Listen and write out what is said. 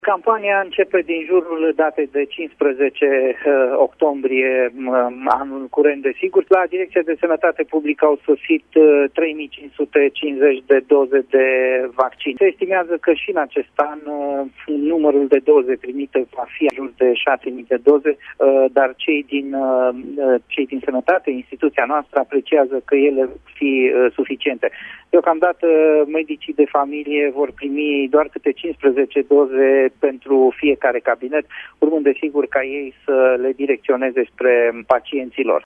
Campania începe din jurul datei de 15 octombrie anul curent, desigur. La Direcția de Sănătate Publică au sosit 3550 de doze de vaccin. Se estimează că și în acest an numărul de doze primite va fi în jur de 6000 de doze, dar cei din sănătate, instituția noastră, apreciază că ele vor fi suficiente. Deocamdată, medicii de familie vor primi doar câte 15 doze pentru fiecare cabinet, urmând desigur ca ei să le direcționeze spre pacienții lor.